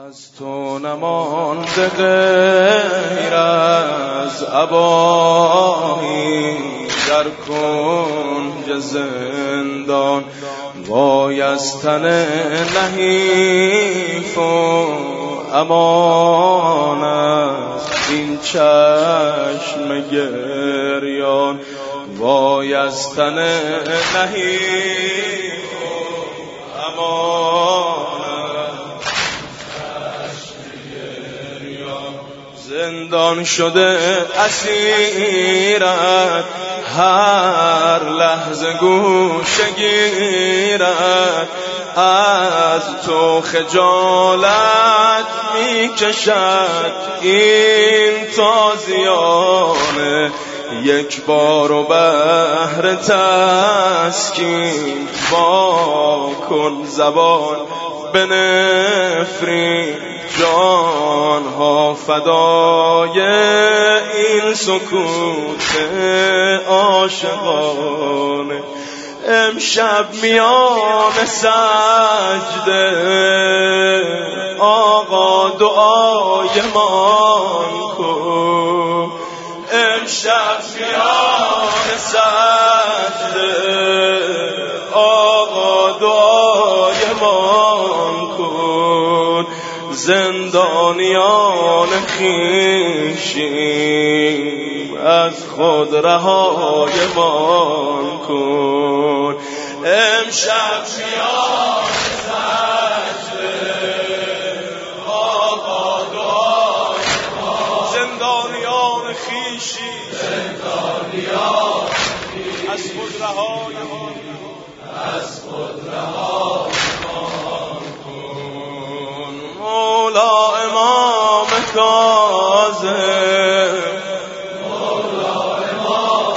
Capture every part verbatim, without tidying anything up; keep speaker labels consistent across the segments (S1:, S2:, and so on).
S1: از تو نمانده غیر از ابایی در کنج زندان، وای از تن نحیف و امان است این چشم گریان، وای از تن نحیف و امان زندان شده اسیرت، هر لحظه گوشه گیرد، از تو خجالت میکشد این تازیانه، یک بار و بهر تسکین با کن زبان به نفرین، جانها فدای این سکوت عاشقانه. امشب میان سجده آقا دعای مان کن، امشب میان سجده آقا دعای مان کن، زندانیان خویشیم از خود رهای مان کن، امشب میان سجده آقا دعای مان، زندانیان خویشیم زندانیان از خود رهای مان، از خود رهای مان کن. مولا امام کاظم، مولا امام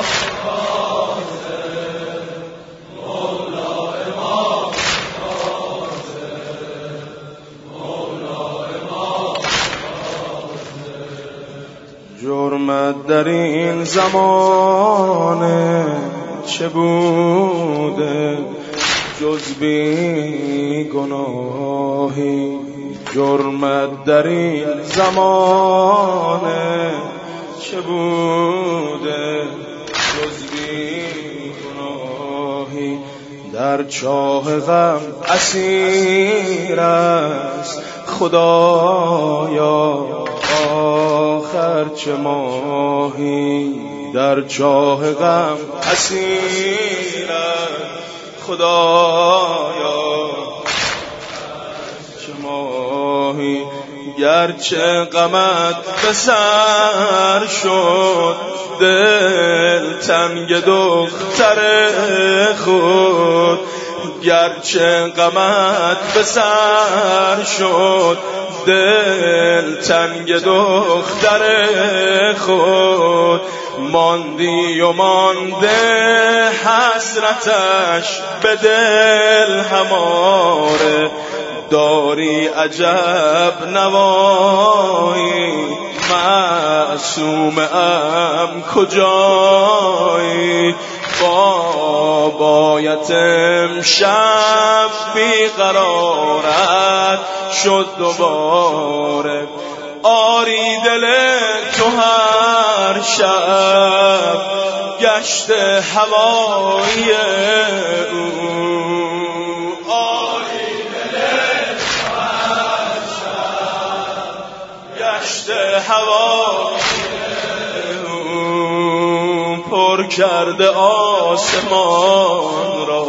S1: کاظم، مولا امام کاظم، مولا امام کاظم. جرمت در این زمانه چه بوده جز بی گناهی، جرمت در این زمانه چه بوده جز بی گناهی، در چاه غم اسیر است خدایا آخر چه ماهی، در چاه غم اسیر است خدایا چه ماهی، گرچه غمت به سر شد دل تنگ دختر خود، گرچه غمت به سر شد دل تنگ دختر خود، ماندی و مانده حسرتش به دل هماره، داری عجب نوایی معصوم ام کجایی، بابایت امشب بیقرارت شد دوباره، آری دل تو هر شب گشت هوایی او، آری دل تو هر شب گشت هوایی او، پر کرده آسمان را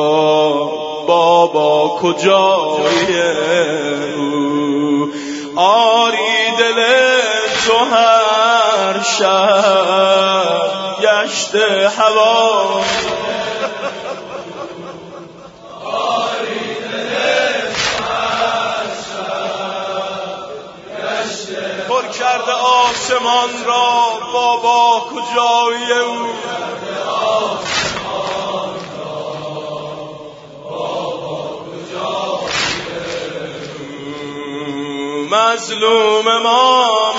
S1: بابا کجایی او، آری دل تو هر شب گشت هوا، آری دل تو هر شب گشت پر کرده آسمان را بابا کجایی او، مظلوم امام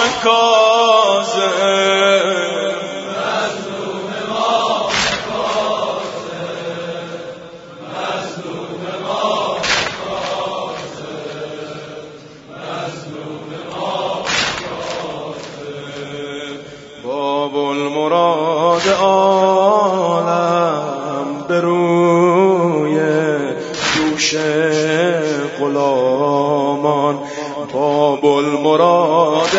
S1: کاظم، مظلوم امام کاظم، مظلوم امام کاظم، مراد عالم به روی دوش غلامان، باب المراد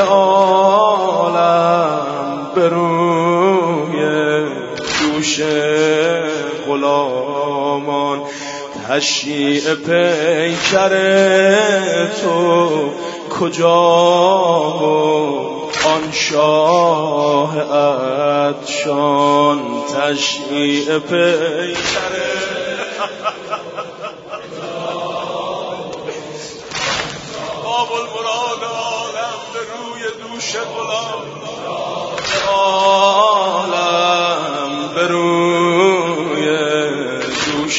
S1: عالم به روی دوش غلامان. تشییع پیکر تو کجا آن شاه عطشان؟ تشییع پیکر باب المراد عالم به روی دوش غلام، عالم به روی دوش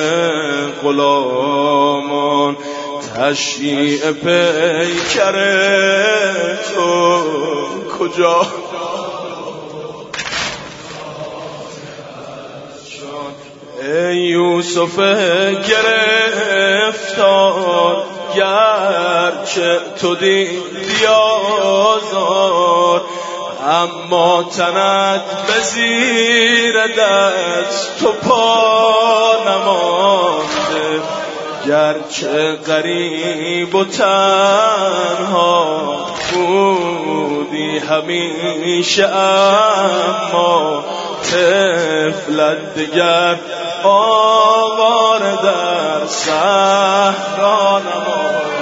S1: غلامان. تشییع پیکر تو کجا ای یوسف گرفتار، گرچه تو دیدی آزار، اما تنت به زیر دست تو پا نمانده. گرچه غریب و تنها بودی همیشه، اما طفلت دگر آوار در صحرا نماند.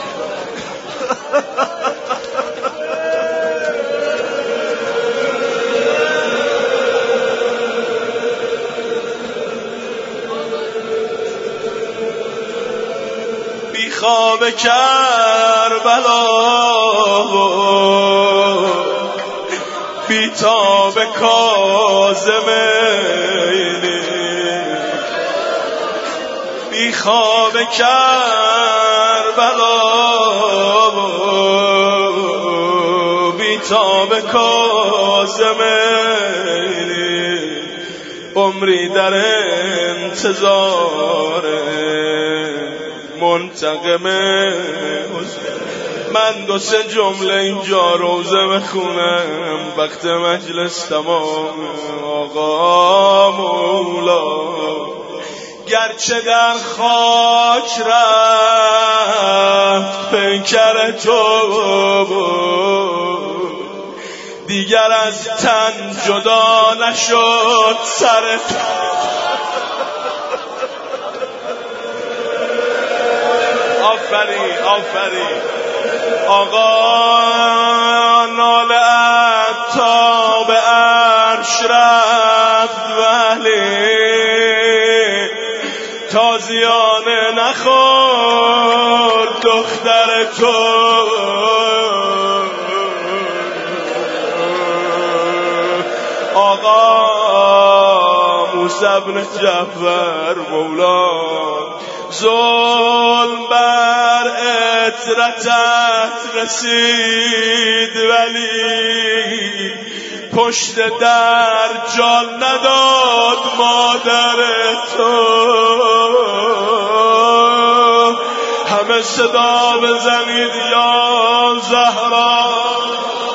S1: خواب کربلا بیتاب کاظمینی، بی خواب کربلا بیتاب کاظمینی، عمری در انتظار منتقم حسین. من دو سه جمله اینجا روزه بخونم، وقت مجلس تمام. آقا مولا گرچه در خاک رفت پیکر تو، دیگر از تن جدا نشد سرت. آفرین آفرین آقا نالت تا به عرش رفت، ولی تازیانه نخورد دختر تو. آقا موسی بن جعفر مولا ظلم بر عترتت رسید، ولی پشت در جان نداد مادر تو. همه صدا بزنید یا زهرا